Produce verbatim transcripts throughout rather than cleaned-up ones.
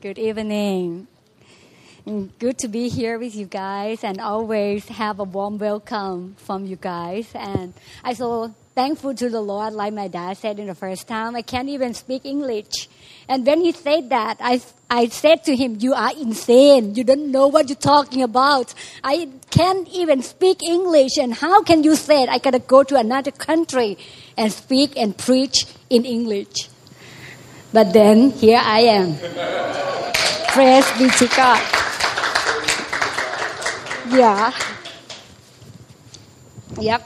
Good evening. Good to be here with you guys and always have a warm welcome from you guys. And I'm so thankful to the Lord, like my dad said in the first time. I can't even speak English. And when he said that, I, I said to him, you are insane. You don't know what you're talking about. I can't even speak English. And how can you say it? I got to go to another country and speak and preach in English. But then here I am. Praise be to God. Yeah. Yep.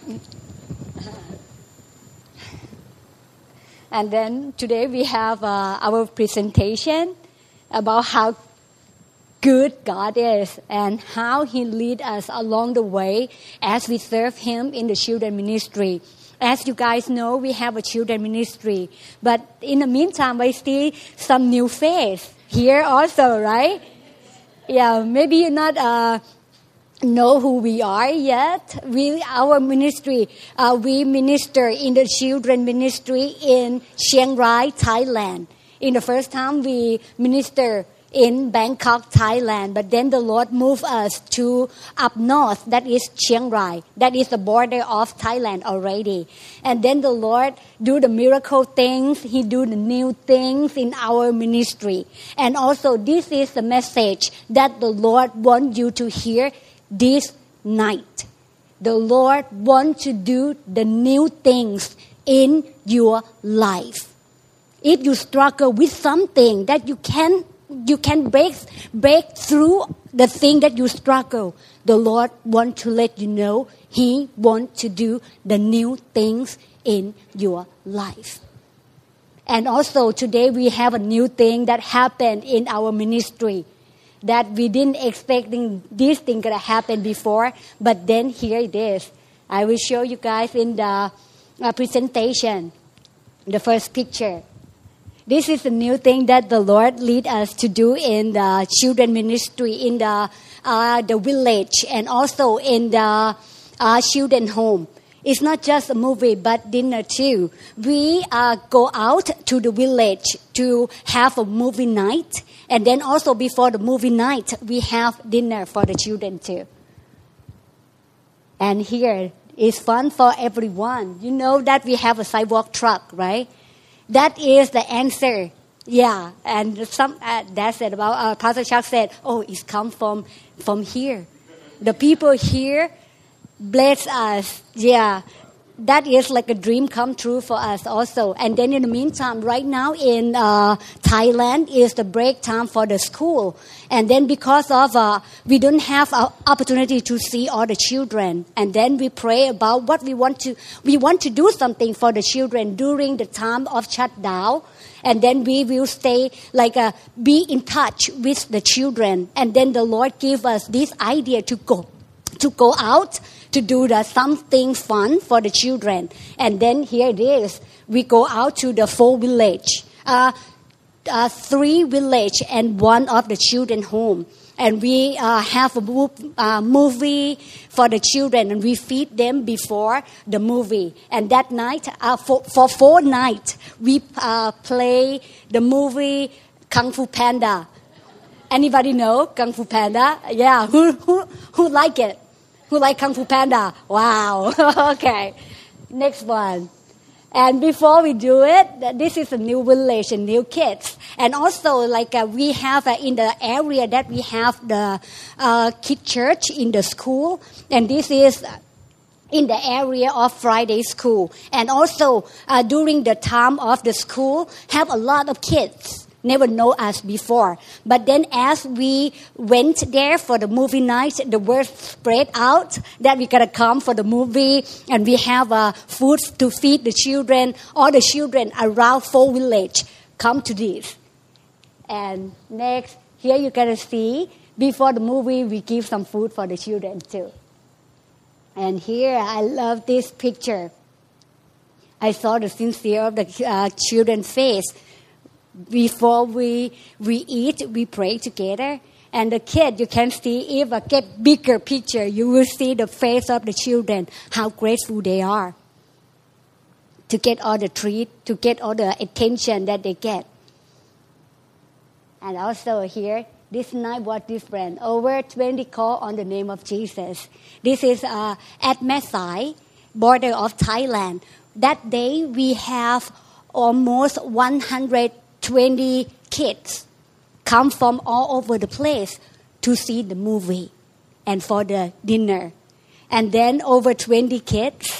And then today we have uh, our presentation about how good God is and how He leads us along the way as we serve Him in the children ministry. As you guys know, we have a children ministry. But in the meantime, I see some new face here also, right? Yeah, maybe you're not uh, know who we are yet. We, our ministry, uh, we minister in the children ministry in Chiang Rai, Thailand. In the first time, we minister in Bangkok, Thailand. But then the Lord moved us to up north, that is Chiang Rai. That is the border of Thailand already. And then the Lord do the miracle things. He do the new things in our ministry. And also this is the message that the Lord wants you to hear this night. The Lord wants to do the new things in your life. If you struggle with something that you can you can break break through the thing that you struggle, the Lord wants to let you know He wants to do the new things in your life. And also today we have a new thing that happened in our ministry that we didn't expect this thing gonna happen before, but then here it is. I will show you guys in the uh, presentation, the first picture. This is a new thing that the Lord lead us to do in the children ministry, in the uh, the village, and also in the uh, children home. It's not just a movie, but dinner too. We uh, go out to the village to have a movie night. And then also before the movie night, we have dinner for the children too. And here is fun for everyone. You know that we have a sidewalk truck, right? That is the answer. Yeah. And some uh, that said about, uh, Pastor Chuck said, oh, it's come from, from here. The people here bless us. Yeah. That is like a dream come true for us also. And then in the meantime, right now in uh, Thailand is the break time for the school. And then because of uh, we don't have an opportunity to see all the children. And then we pray about what we want to, we want to do something for the children during the time of shutdown. And then we will stay like uh, be in touch with the children. And then the Lord gave us this idea to go, to go out to do the something fun for the children. And then here it is. We go out to the four village, uh, uh, three village and one of the children home. And we uh, have a mov- uh, movie for the children and we feed them before the movie. And that night, uh, for, for four nights, we uh, play the movie Kung Fu Panda. Anybody know Kung Fu Panda? Yeah, who, who, who like it? Who like Kung Fu Panda? Wow. Okay. Next one. And before we do it, this is a new village and new kids. And also, like uh, we have uh, in the area that we have the uh, kid church in the school. And this is in the area of Friday school. And also, uh, during the time of the school, have a lot of kids. Never know us before. But then as we went there for the movie night, the word spread out that we gotta come for the movie and we have uh, food to feed the children. All the children around Four Village come to this. And next, here you gotta see, before the movie, we give some food for the children too. And here, I love this picture. I saw the sincere of the uh, children's face. Before we we eat, we pray together. And the kid, you can see, if I get bigger picture, you will see the face of the children, how grateful they are to get all the treat, to get all the attention that they get. And also here, this night was different. Over twenty call on the name of Jesus. This is uh, at Mesai, border of Thailand. That day we have almost one hundred twenty kids come from all over the place to see the movie and for the dinner. And then over twenty kids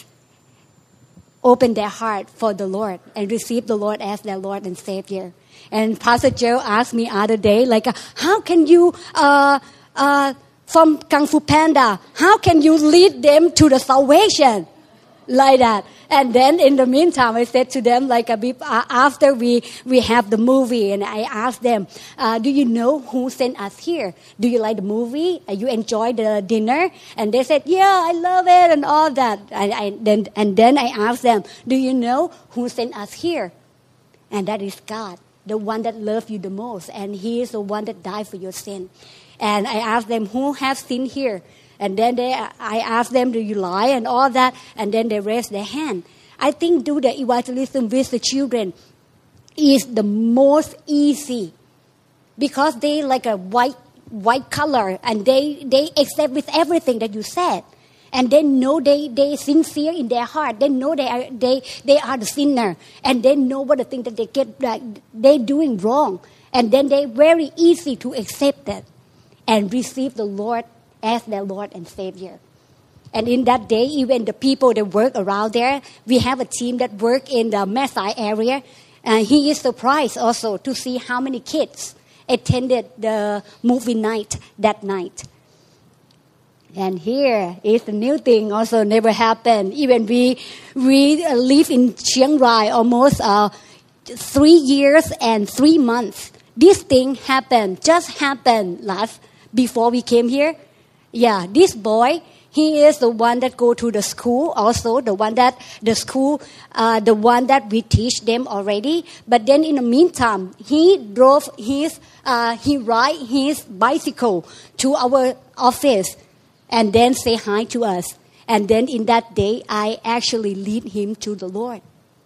open their heart for the Lord and receive the Lord as their Lord and Savior. And Pastor Joe asked me other day, like, how can you, uh, uh, from Kung Fu Panda, how can you lead them to the salvation? Like that. And then in the meantime, I said to them, like, a bit, uh, after we, we have the movie, and I asked them, uh, do you know who sent us here? Do you like the movie? Uh, you enjoy the dinner? And they said, yeah, I love it, and all that. I, I, then, and then I asked them, do you know who sent us here? And that is God, the one that loves you the most. And He is the one that died for your sin. And I asked them, who has sinned here? And then they, I asked them, do you lie and all that? And then they raised their hand. I think do the evangelism with the children is the most easy because they like a white white color and they, they accept with everything that you said. And they know they, they sincere in their heart. They know they are, they, they are the sinner. And they know what the thing that they get, like, they're doing wrong. And then they're very easy to accept that and receive the Lord as their Lord and Savior. And in that day, even the people that work around there, we have a team that work in the Mesai area. And he is surprised also to see how many kids attended the movie night that night. And here is the new thing also never happened. Even we we live in Chiang Rai almost uh, three years and three months. This thing happened, just happened last before we came here. Yeah, this boy, he is the one that go to the school also, the one that the school, uh, the one that we teach them already. But then in the meantime, he drove his, uh, he ride his bicycle to our office and then say hi to us. And then in that day, I actually lead him to the Lord.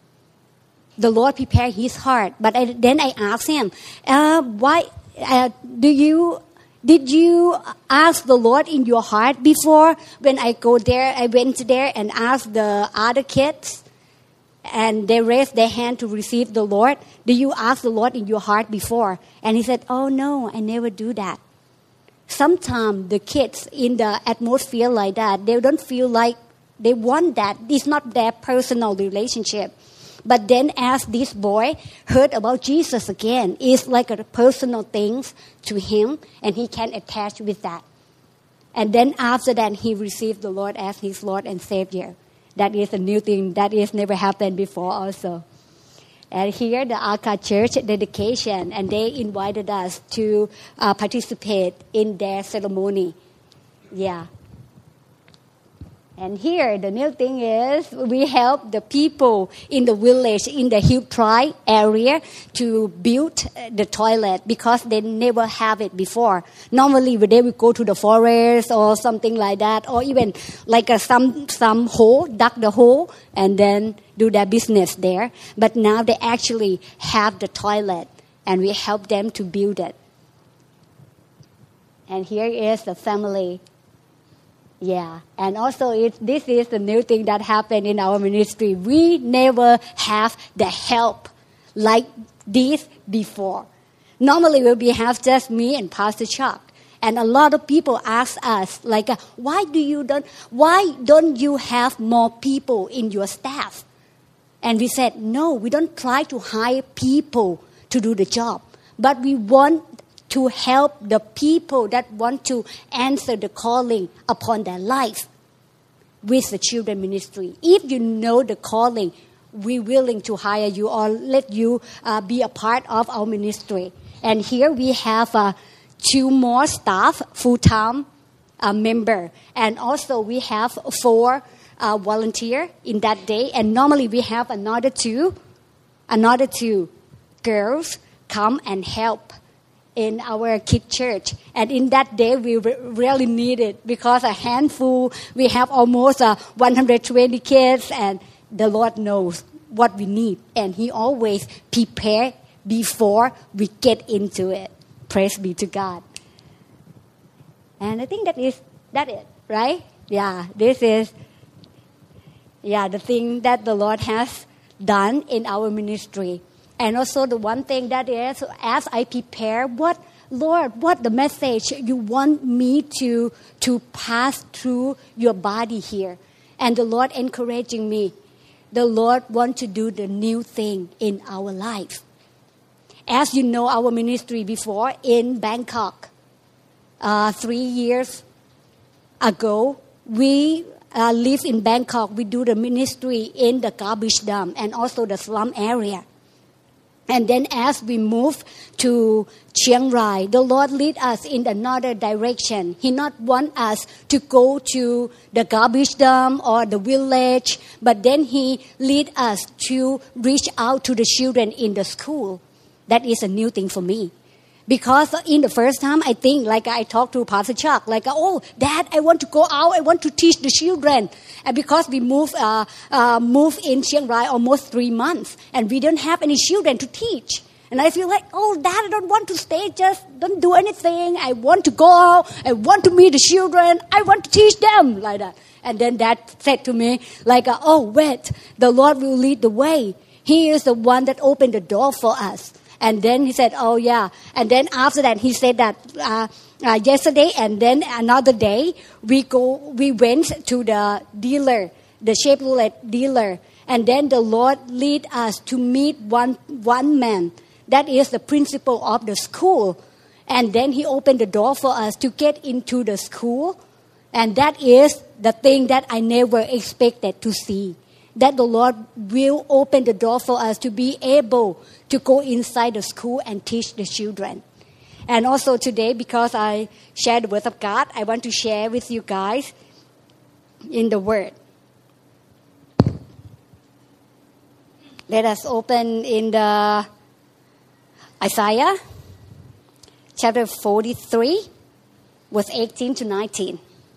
The Lord prepared his heart. But I, then I asked him, uh, why, uh, do you... Did you ask the Lord in your heart before? When I go there, I went there and asked the other kids, and they raised their hand to receive the Lord. Do you ask the Lord in your heart before? And he said, oh no, I never do that. Sometimes the kids in the atmosphere like that, they don't feel like they want that. It's not their personal relationship. But then as this boy heard about Jesus again, it's like a personal thing to him, and he can attach with that. And then after that, he received the Lord as his Lord and Savior. That is a new thing that is never happened before also. And here, the Aka Church dedication, and they invited us to uh, participate in their ceremony. Yeah. And here, the new thing is we help the people in the village, in the Hill Tribe area, to build the toilet because they never have it before. Normally, they would go to the forest or something like that, or even like a, some some hole, dug the hole, and then do their business there. But now they actually have the toilet, and we help them to build it. And here is the family. Yeah, and also it, this is the new thing that happened in our ministry. We never have the help like this before. Normally we have just me and Pastor Chuck, and a lot of people ask us like, why do you don't, why don't you have more people in your staff? And we said, no, we don't try to hire people to do the job, but we want to help the people that want to answer the calling upon their life with the children ministry. If you know the calling, we're willing to hire you or let you uh, be a part of our ministry. And here we have uh, two more staff, full-time uh, member. And also we have four uh, volunteers in that day. And normally we have another two, another two girls come and help in our kid church. And in that day, we re- really need it because a handful, we have almost uh, one hundred twenty kids, and the Lord knows what we need. And He always prepare before we get into it. Praise be to God. And I think that is that it, right? Yeah, this is yeah the thing that the Lord has done in our ministry. And also the one thing that is, as I prepare, what, Lord, what the message you want me to, to pass through your body here. And the Lord encouraging me. The Lord wants to do the new thing in our life. As you know, our ministry before in Bangkok, uh, three years ago, we uh, live in Bangkok. We do the ministry in the garbage dump and also the slum area. And then as we move to Chiang Rai, the Lord lead us in another direction. He not want us to go to the garbage dump or the village, but then He lead us to reach out to the children in the school. That is a new thing for me. Because in the first time, I think, like I talked to Pastor Chuck, like, oh, Dad, I want to go out. I want to teach the children. And because we moved uh, uh, move in Chiang Rai almost three months, and we don't have any children to teach. And I feel like, oh, Dad, I don't want to stay. Just don't do anything. I want to go out. I want to meet the children. I want to teach them, like that. And then Dad said to me, like, uh, oh, wait, the Lord will lead the way. He is the one that opened the door for us. And then he said, oh, yeah. And then after that, he said that uh, uh, yesterday and then another day, we go, we went to the dealer, the Chevrolet dealer. And then the Lord lead us to meet one, one man. That is the principal of the school. And then He opened the door for us to get into the school. And that is the thing that I never expected to see. That the Lord will open the door for us to be able to go inside the school and teach the children. And also today, because I share the Word of God, I want to share with you guys in the Word. Let us open in the Isaiah chapter forty-three, verse eighteen to nineteen.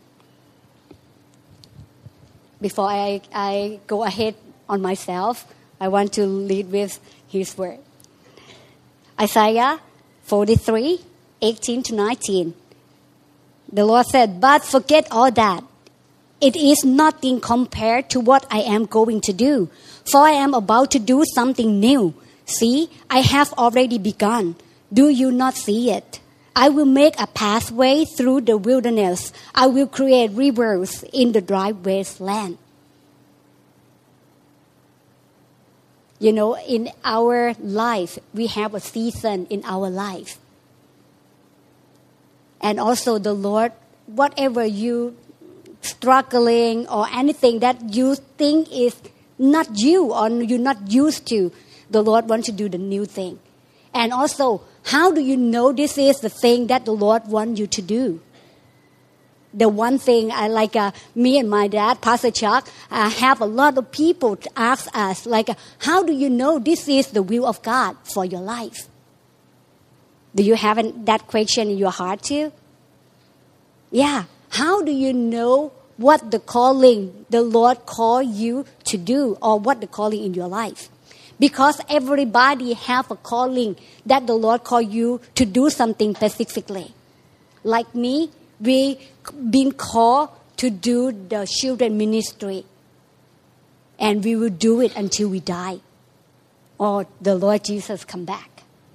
Before I, I go ahead on myself, I want to lead with His word. Isaiah forty-three, eighteen to nineteen. The Lord said, but forget all that. It is nothing compared to what I am going to do. For I am about to do something new. See, I have already begun. Do you not see it? I will make a pathway through the wilderness. I will create rivers in the dry wasteland. You know, in our life, we have a season in our life. And also the Lord, whatever you struggling or anything that you think is not you or you're not used to, the Lord wants to do the new thing. And also, how do you know this is the thing that the Lord wants you to do? The one thing I like, uh, me and my dad, Pastor Chuck, uh, have a lot of people to ask us, like, uh, how do you know this is the will of God for your life? Do you have an, that question in your heart too? Yeah. How do you know what the calling the Lord called you to do or what the calling in your life? Because everybody have a calling that the Lord called you to do something specifically. Like me, we been called to do the children ministry. And we will do it until we die. Or the Lord Jesus come back.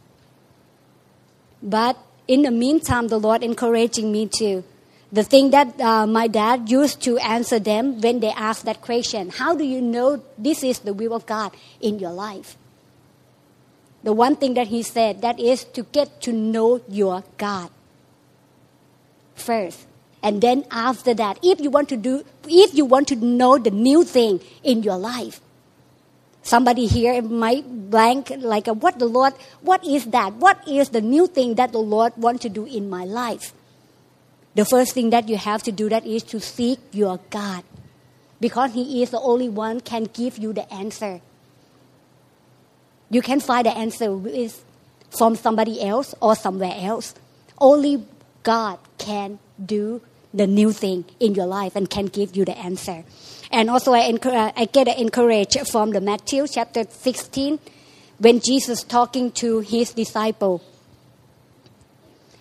But in the meantime, the Lord encouraging me to. The thing that uh, my dad used to answer them when they asked that question, how do you know this is the will of God in your life? The one thing that he said, that is to get to know your God first. And then after that, if you want to do, if you want to know the new thing in your life, somebody here might blank like, what the Lord, what is that? What is the new thing that the Lord wants to do in my life? The first thing that you have to do that is to seek your God. Because He is the only one can give you the answer. You can find the answer is from somebody else or somewhere else. Only God can do the new thing in your life and can give you the answer. And also I, encourage, I get encouraged from the Matthew chapter sixteen when Jesus talking to His disciple.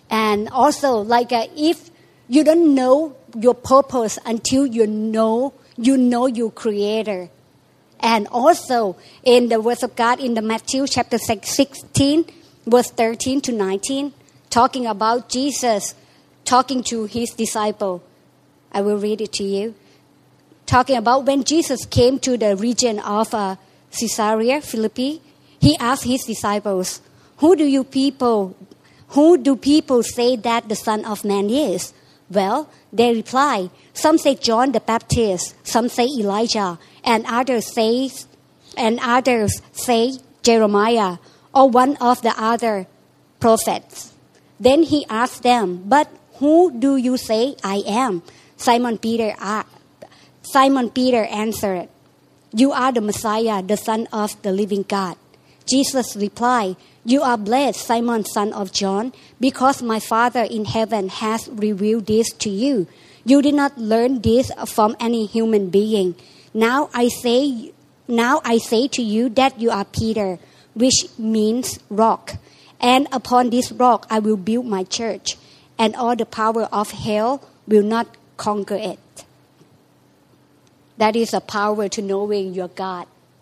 And also, like uh, if you don't know your purpose until you know you know your Creator. And also in the Word of God in the Matthew chapter sixteen, verse thirteen to nineteen, talking about Jesus talking to his disciple. I will read it to you. Talking about when Jesus came to the region of uh, Caesarea Philippi, he asked his disciples, "Who do you people, who do people say that the Son of Man is?" Well, they reply, "Some say John the Baptist, some say Elijah, and others say, and others say Jeremiah, or one of the other prophets." Then he asked them, "But who do you say I am?" Simon Peter, uh, Simon Peter answered, "You are the Messiah, the Son of the living God." Jesus replied, "You are blessed, Simon, son of John, because my Father in heaven has revealed this to you. You did not learn this from any human being. Now I say, now I say to you that you are Peter, which means rock. And upon this rock I will build my church, and all the power of hell will not conquer it." That is a power to knowing your God.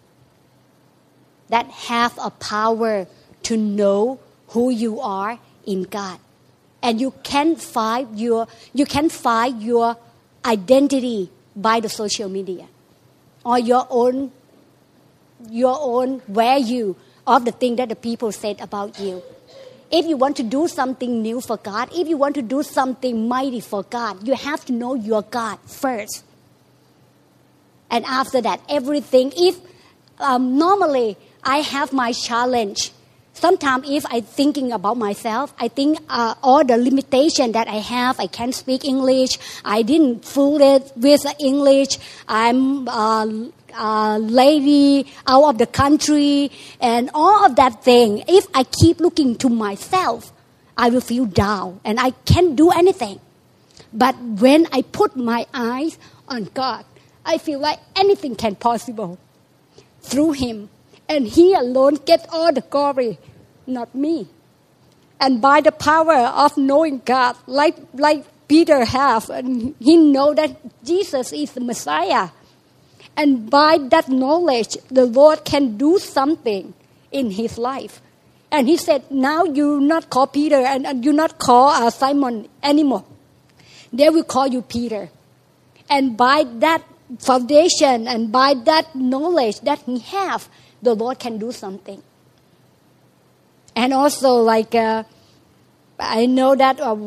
That have a power to know who you are in God. And you can find your you can find your identity by the social media or your own your own value of the thing that the people said about you. If you want to do something new for God, if you want to do something mighty for God, you have to know your God first. And after that, everything, if um, normally I have my challenge. Sometimes if I'm thinking about myself, I think uh, all the limitation that I have, I can't speak English, I didn't fool it with English, I'm a, a lady out of the country, and all of that thing. If I keep looking to myself, I will feel down and I can't do anything. But when I put my eyes on God, I feel like anything can possible through Him. And He alone gets all the glory, not me. And by the power of knowing God, like like Peter have, and he know that Jesus is the Messiah. And by that knowledge, the Lord can do something in his life. And he said, now you not call Peter and, and you not call uh, Simon anymore. They will call you Peter. And by that foundation and by that knowledge that he have, the Lord can do something. And also, like, uh, I know that uh,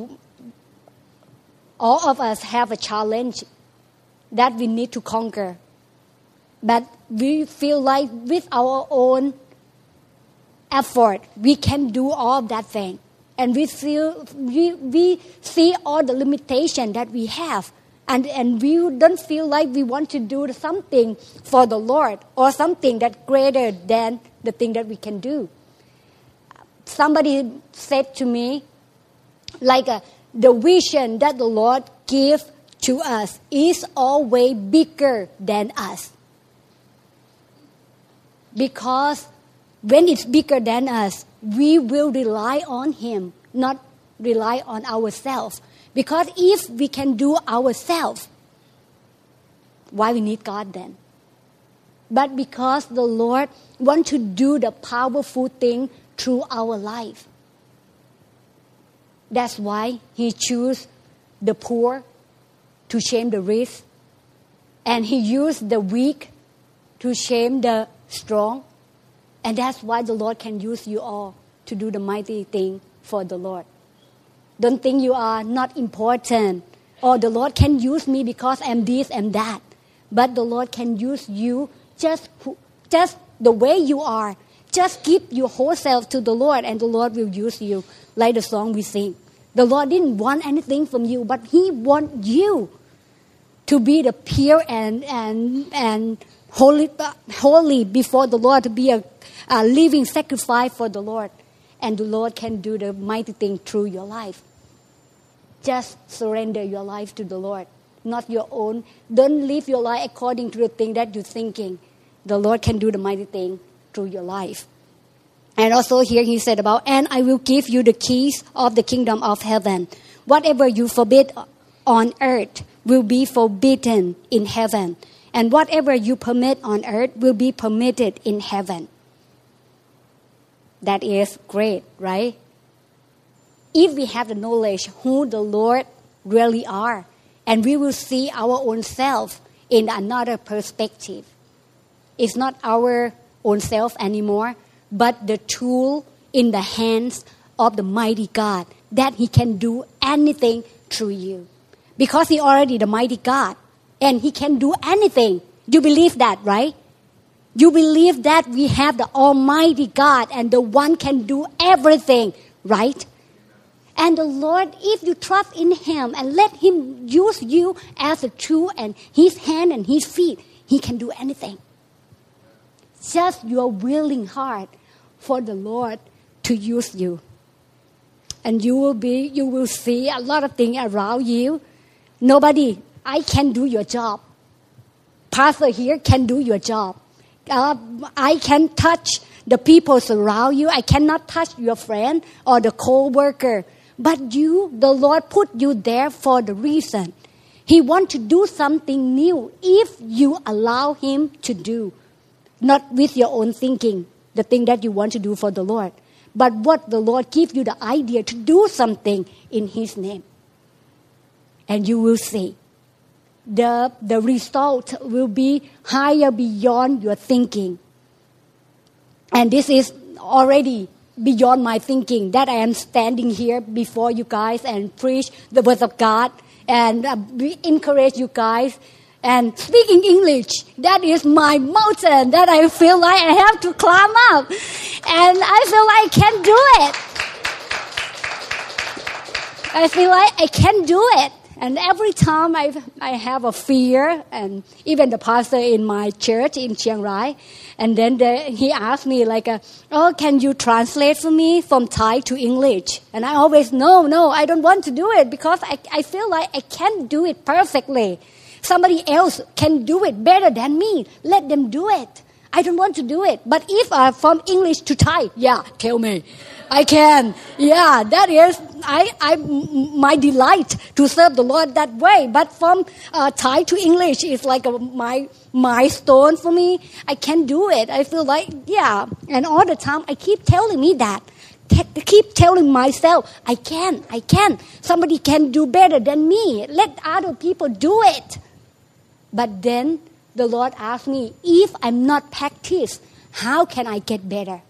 all of us have a challenge that we need to conquer. But we feel like with our own effort, we can do all that thing. And we feel we, we see all the limitation that we have. And, and we don't feel like we want to do something for the Lord or something that's greater than the thing that we can do. Somebody said to me, like uh, the vision that the Lord gives to us is always bigger than us. Because when it's bigger than us, we will rely on Him, not rely on ourselves. Because if we can do ourselves, why we need God then? But because the Lord wants to do the powerful thing through our life. That's why He chose the poor to shame the rich. And He used the weak to shame the strong. And that's why the Lord can use you all to do the mighty thing for the Lord. Don't think you are not important. Or the Lord can use me because I'm this and that. But the Lord can use you just, just the way you are. Just give your whole self to the Lord and the Lord will use you. Like the song we sing. The Lord didn't want anything from you, but He wants you to be the pure and, and, and holy, holy before the Lord, to be a, a living sacrifice for the Lord. And the Lord can do the mighty thing through your life. Just surrender your life to the Lord, not your own. Don't live your life according to the thing that you're thinking. The Lord can do the mighty thing through your life. And also here he said about, and I will give you the keys of the kingdom of heaven. Whatever you forbid on earth will be forbidden in heaven. And whatever you permit on earth will be permitted in heaven. That is great, right? If we have the knowledge who the Lord really are, and we will see our own self in another perspective. It's not our own self anymore, but the tool in the hands of the mighty God, that He can do anything through you. Because He already the mighty God, and He can do anything. You believe that, right? You believe that we have the Almighty God, and the one can do everything, right? And the Lord, if you trust in Him and let Him use you as a tool and His hand and His feet, He can do anything. Just your willing heart for the Lord to use you. And you will be, you will see a lot of things around you. Nobody, I can do your job. Pastor here can do your job. Uh, I can touch the people around you. I cannot touch your friend or the co-worker. But you, the Lord put you there for the reason. He wants to do something new if you allow Him to do. Not with your own thinking, the thing that you want to do for the Lord. But what the Lord gives you the idea to do something in His name. And you will see. The, the result will be higher beyond your thinking. And this is already beyond my thinking, that I am standing here before you guys and preach the word of God and uh, encourage you guys and speaking English. That is my mountain that I feel like I have to climb up, and I feel like I can do it. I feel like I can do it. And every time I I have a fear, and even the pastor in my church in Chiang Rai, and then the, he asked me like, uh, oh, can you translate for me from Thai to English? And I always, no, no, I don't want to do it because I, I feel like I can't do it perfectly. Somebody else can do it better than me. Let them do it. I don't want to do it. But if uh, from English to Thai, yeah, tell me. I can. Yeah, that is I, I, my delight to serve the Lord that way. But from uh, Thai to English is like a, my milestone for me. I can do it. I feel like, yeah. And all the time, I keep telling me that. T- keep telling myself, I can, I can. Somebody can do better than me. Let other people do it. But then the Lord asked me, if I'm not practice, how can I get better?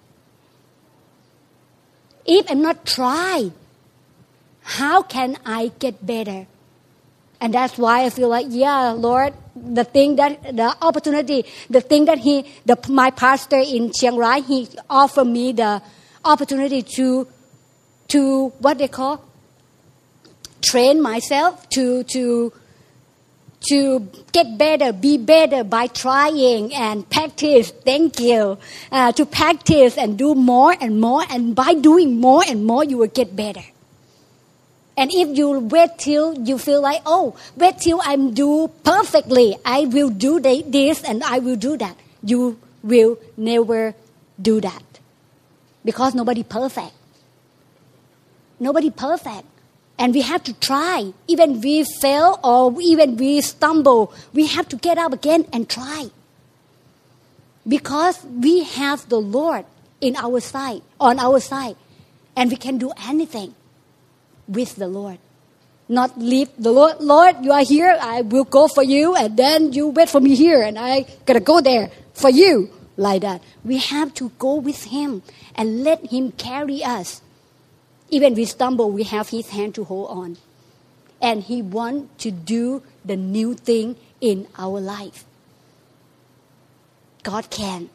If I'm not try, how can I get better? And that's why I feel like, yeah, Lord, the thing that, the opportunity, the thing that he, the, my pastor in Chiang Rai, he offered me the opportunity to, to what they call, train myself to, to, to get better, be better by trying and practice. Thank you. Uh, to practice and do more and more. And by doing more and more, you will get better. And if you wait till you feel like, oh, wait till I do perfectly, I will do this and I will do that. You will never do that. Because nobody perfect. Nobody perfect. And we have to try. Even we fail or even we stumble, we have to get up again and try. Because we have the Lord in our side, on our side. And we can do anything with the Lord. Not leave the Lord, Lord, you are here, I will go for you, and then you wait for me here, and I gotta go there for you. Like that. We have to go with Him and let Him carry us. Even we stumble, we have His hand to hold on. And He wants to do the new thing in our life. God can.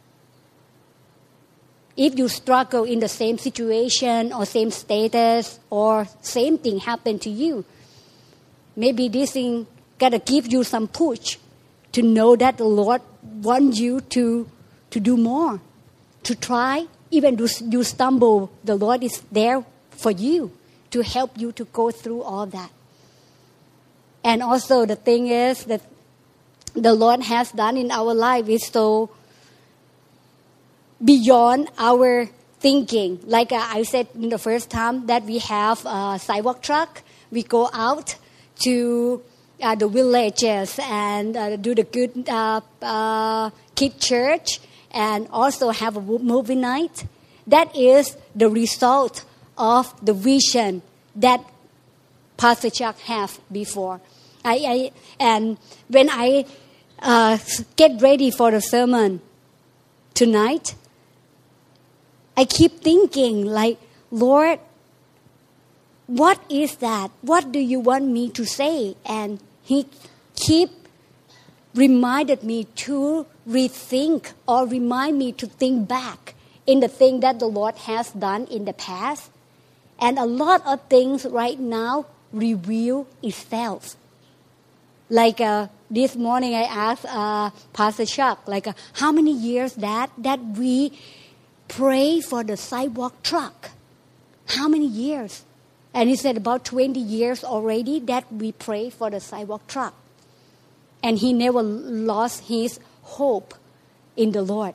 If you struggle in the same situation or same status or same thing happen to you, maybe this thing gotta give you some push to know that the Lord wants you to, to do more, to try. Even if you stumble, the Lord is there for you to help you to go through all that. And also the thing is that the Lord has done in our life is so beyond our thinking, like uh, I said in the first time that we have a sidewalk truck. We go out to uh, the villages and uh, do the good uh, uh, kid church and also have a movie night. That is the result of the vision that Pastor Chuck have before. I, I and when I uh, get ready for the sermon tonight, I keep thinking like, Lord, what is that? What do you want me to say? And He keep reminded me to rethink or remind me to think back in the thing that the Lord has done in the past. And a lot of things right now reveal itself. Like uh, this morning I asked uh, Pastor Chuck, like uh, how many years that that we pray for the sidewalk truck? How many years? And he said about twenty years already that we pray for the sidewalk truck. And he never lost his hope in the Lord.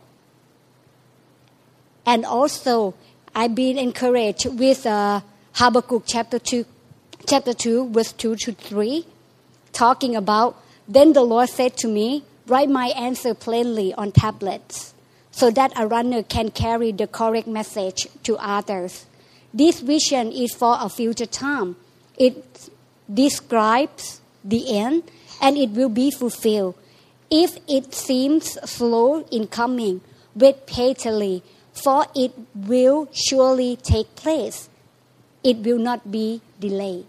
And also, I've been encouraged with uh, Habakkuk chapter two, chapter two, verse two to three, talking about, then the Lord said to me, write my answer plainly on tablets, so that a runner can carry the correct message to others. This vision is for a future time. It describes the end, and it will be fulfilled. If it seems slow in coming, wait patiently, for it will surely take place. It will not be delayed.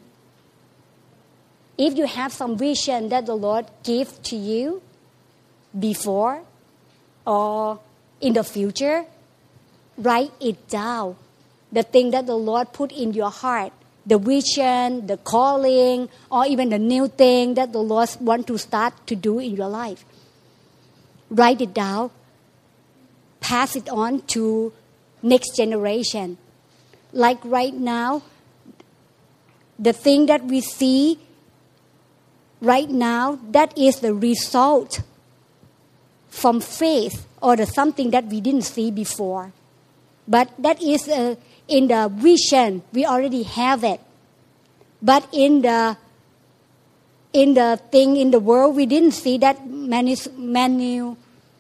If you have some vision that the Lord gives to you before or in the future, write it down. The thing that the Lord put in your heart, the vision, the calling, or even the new thing that the Lord wants to start to do in your life. Write it down. Pass it on to next generation. Like right now, the thing that we see right now, that is the result from faith or the something that we didn't see before. But that is uh, in the vision, we already have it. But in the in the thing in the world, we didn't see that manu, manu,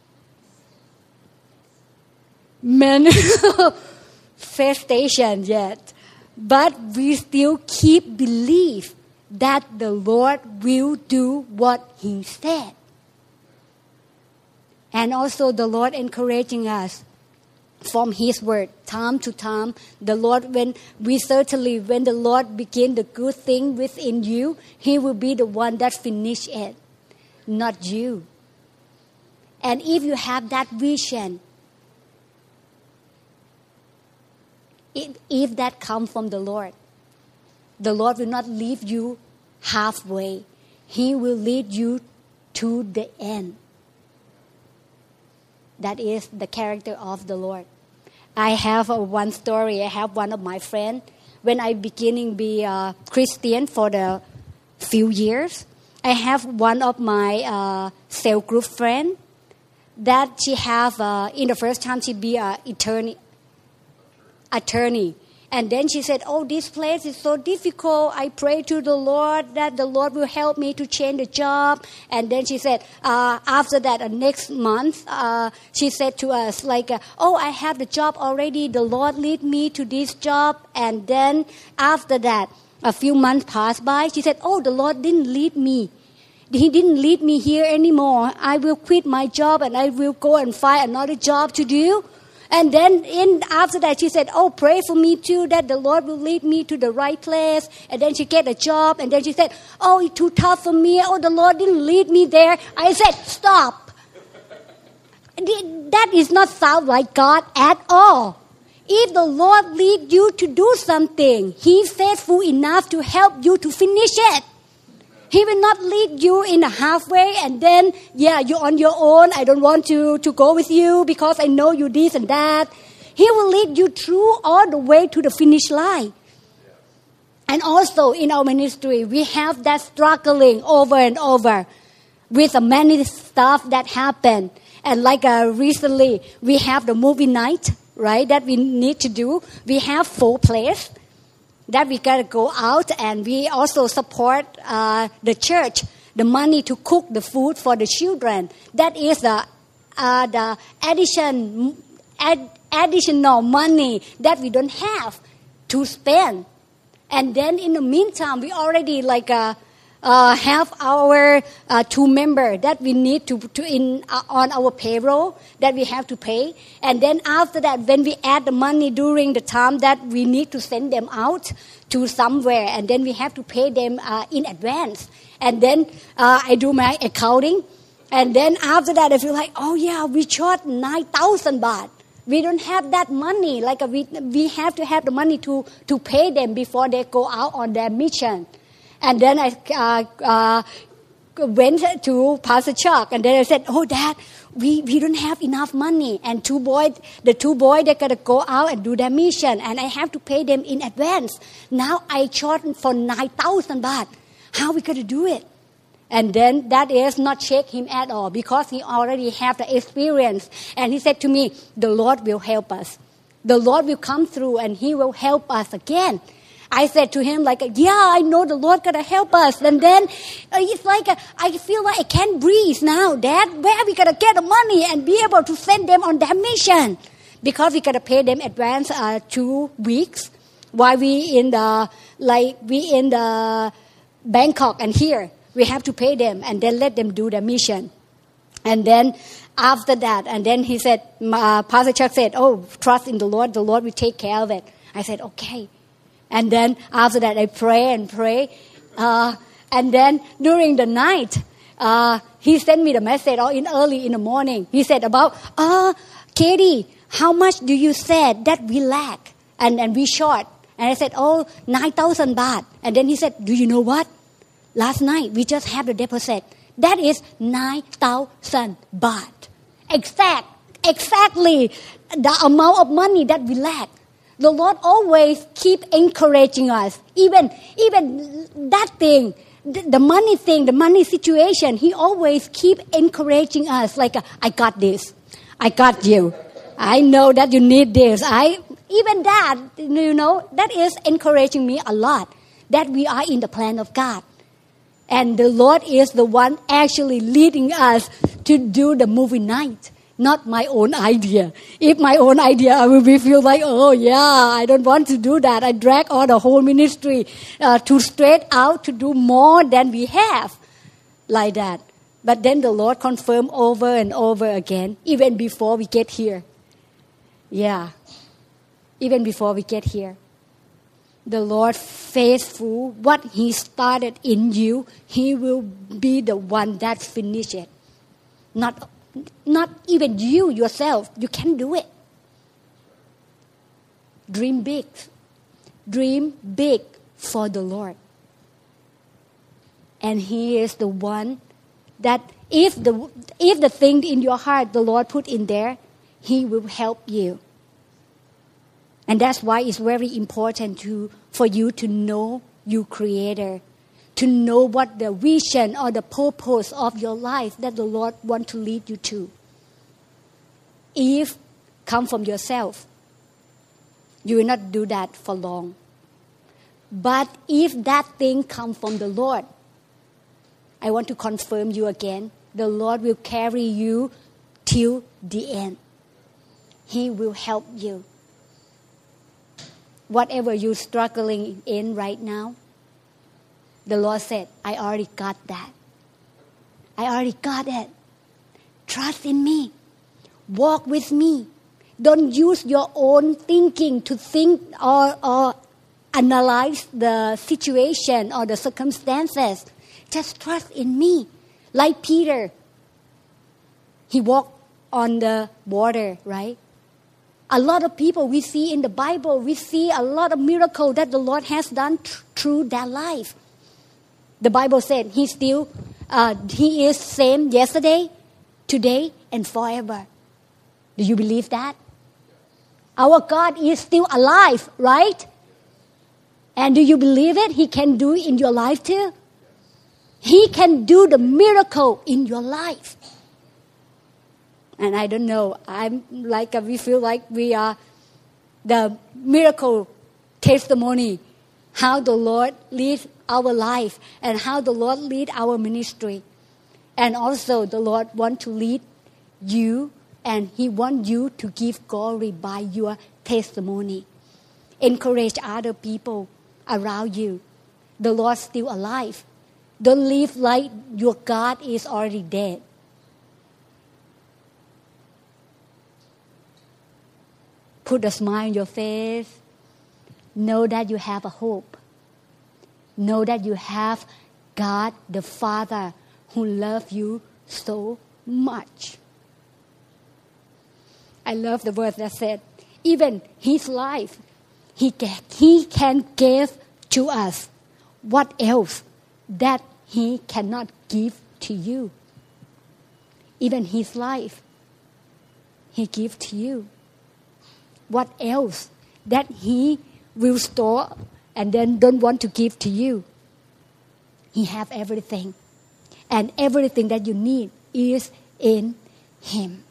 manifestation yet. But we still keep belief that the Lord will do what He said. And also the Lord encouraging us from His word, time to time. The Lord, when we certainly, when the Lord begin the good thing within you, He will be the one that finish it, not you. And if you have that vision, if, if that comes from the Lord, the Lord will not leave you halfway. He will lead you to the end. That is the character of the Lord. I have a one story. I have one of my friends. When I beginning be a Christian for the few years, I have one of my uh, cell group friend that she have uh, in the first time she be a attorney. Attorney. And then she said, oh, this place is so difficult. I pray to the Lord that the Lord will help me to change the job. And then she said, uh, after that, uh, next month, uh, she said to us, like, uh, oh, I have the job already. The Lord lead me to this job. And then after that, a few months passed by. She said, oh, the Lord didn't lead me. He didn't lead me here anymore. I will quit my job and I will go and find another job to do. And then in after that, she said, oh, pray for me too, that the Lord will lead me to the right place. And then she get a job. And then she said, oh, it's too tough for me. Oh, the Lord didn't lead me there. I said, stop. That is not sound like God at all. If the Lord lead you to do something, He's faithful enough to help you to finish it. He will not lead you in a halfway and then, yeah, you're on your own. I don't want to, to go with you because I know you this and that. He will lead you through all the way to the finish line. And also in our ministry, we have that struggling over and over with many stuff that happen. And like uh, recently, we have the movie night, right, that we need to do. We have four places that we got to go out, and we also support uh, the church, the money to cook the food for the children. That is the uh, the addition, ad, additional money that we don't have to spend. And then in the meantime, we already like uh, uh, have our uh, two members that we need to, to in uh, on our payroll that we have to pay. And then after that, when we add the money during the time that we need to send them out to somewhere, and then we have to pay them uh, in advance. And then uh, I do my accounting. And then after that, I feel like, oh yeah, we short nine thousand baht. We don't have that money. Like uh, we we have to have the money to, to pay them before they go out on their mission. And then I uh, uh, went to Pastor Chuck, and then I said, oh, Dad, we, we don't have enough money. And two boys, the two boys, they got to go out and do their mission. And I have to pay them in advance. Now I short for nine thousand baht. How we going to do it? And then that is not shake him at all, because he already have the experience. And he said to me, the Lord will help us. The Lord will come through and he will help us again. I said to him like, yeah, I know the Lord going to help us. And then it's like, I feel like I can't breathe now, Dad. Where are we going to get the money and be able to send them on their mission? Because we got to pay them advance uh, two weeks while we in the, like, we in the Bangkok and here. We have to pay them and then let them do their mission. And then after that, and then he said, uh, Pastor Chuck said, oh, trust in the Lord. The Lord will take care of it. I said, okay. And then after that, I pray and pray. Uh, and then during the night, uh, he sent me the message or in early in the morning. He said about, uh, Katie, how much do you said that we lack and, and we short? And I said, oh, nine thousand baht. And then he said, do you know what? Last night, we just have the deposit. That is nine thousand baht. Exact, exactly the amount of money that we lack. The Lord always keep encouraging us. Even, even that thing, the, the money thing, the money situation, He always keep encouraging us. Like, I got this. I got you. I know that you need this. I Even that, you know, that is encouraging me a lot. That we are in the plan of God. And the Lord is the one actually leading us to do the movie night, not my own idea. If my own idea, I will be feel like, oh yeah, I don't want to do that. I drag all the whole ministry uh, to straight out to do more than we have, like that. But then the Lord confirmed over and over again, even before we get here. Yeah, even before we get here. The Lord faithful, what He started in you, He will be the one that finish it. Not, not even you yourself. You can do it. Dream big. Dream big for the Lord. And He is the one that if the if the thing in your heart the Lord put in there, He will help you. And that's why it's very important to for you to know your Creator, to know what the vision or the purpose of your life that the Lord wants to lead you to. If come from yourself, you will not do that for long. But if that thing come from the Lord, I want to confirm you again, the Lord will carry you till the end. He will help you. Whatever you're struggling in right now, the Lord said, I already got that. I already got it. Trust in me. Walk with me. Don't use your own thinking to think or, or analyze the situation or the circumstances. Just trust in me. Like Peter, he walked on the water, right? A lot of people we see in the Bible, we see a lot of miracles that the Lord has done th- through their life. The Bible said He still, uh, He is same yesterday, today, and forever. Do you believe that? Our God is still alive, right? And do you believe it? He can do it in your life too. He can do the miracle in your life. And I don't know, I'm like, we feel like we are the miracle testimony, how the Lord leads our life and how the Lord leads our ministry. And also the Lord wants to lead you and He wants you to give glory by your testimony. Encourage other people around you. The Lord's still alive. Don't live like your God is already dead. Put a smile on your face. Know that you have a hope. Know that you have God the Father who loves you so much. I love the verse that said, even His life, He can, he can give to us. What else that He cannot give to you? Even His life, He gives to you. What else that He will store and then don't want to give to you? He has everything. And everything that you need is in Him.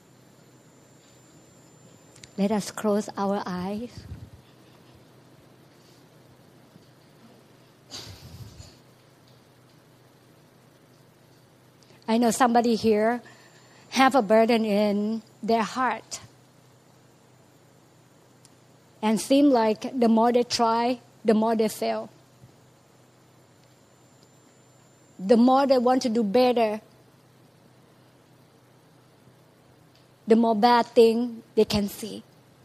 Let us close our eyes. I know somebody here have a burden in their heart. And seem like the more they try, the more they fail. The more they want to do better, the more bad thing they can see.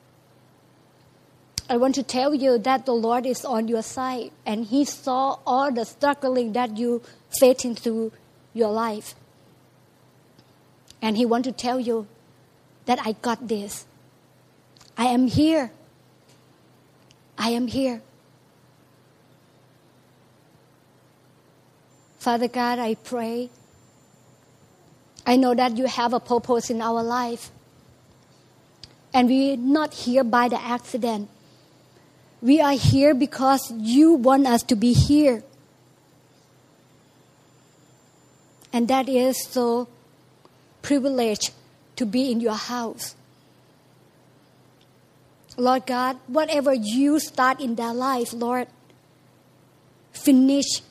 I want to tell you that the Lord is on your side and He saw all the struggling that you face into your life. And He wants to tell you that I got this. I am here. I am here. Father God, I pray. I know that you have a purpose in our life. And we're not here by the accident. We are here because you want us to be here. And that is so privileged to be in your house. Lord God, whatever you start in their life, Lord, finish.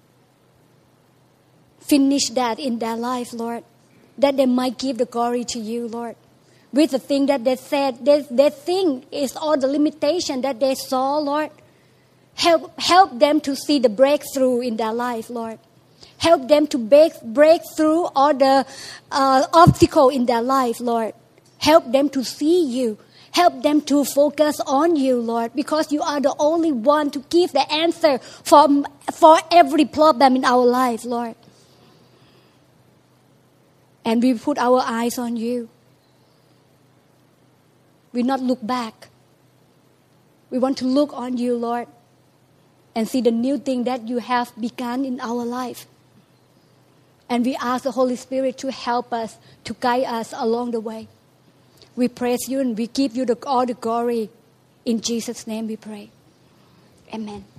Finish that in their life, Lord, that they might give the glory to you, Lord. With the thing that they said, they, they think is all the limitation that they saw, Lord. Help, help them to see the breakthrough in their life, Lord. Help them to break, break through all the uh, obstacle in their life, Lord. Help them to see you. Help them to focus on you, Lord, because you are the only one to give the answer for, for every problem in our life, Lord. And we put our eyes on you. We not look back. We want to look on you, Lord, and see the new thing that you have begun in our life. And we ask the Holy Spirit to help us, to guide us along the way. We praise you and we give you the, all the glory. In Jesus' name we pray. Amen.